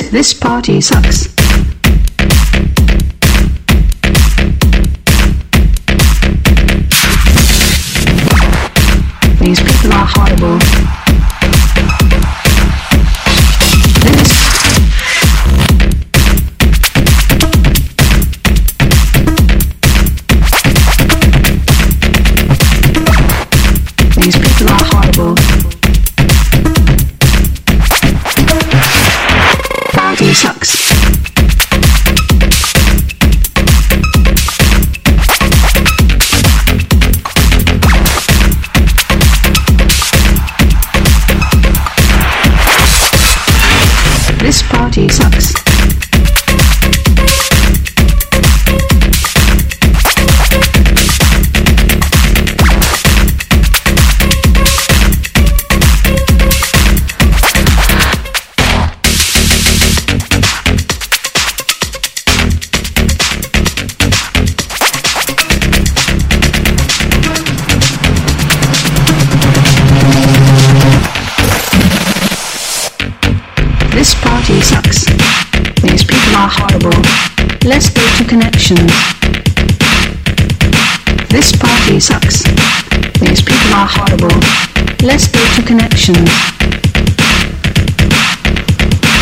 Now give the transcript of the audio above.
This party sucks. These people are horrible. These people are horrible. Party sucks. This party sucks. This party sucks. These people are horrible. Let's go to connections. This party sucks. These people are horrible. Let's go to connections.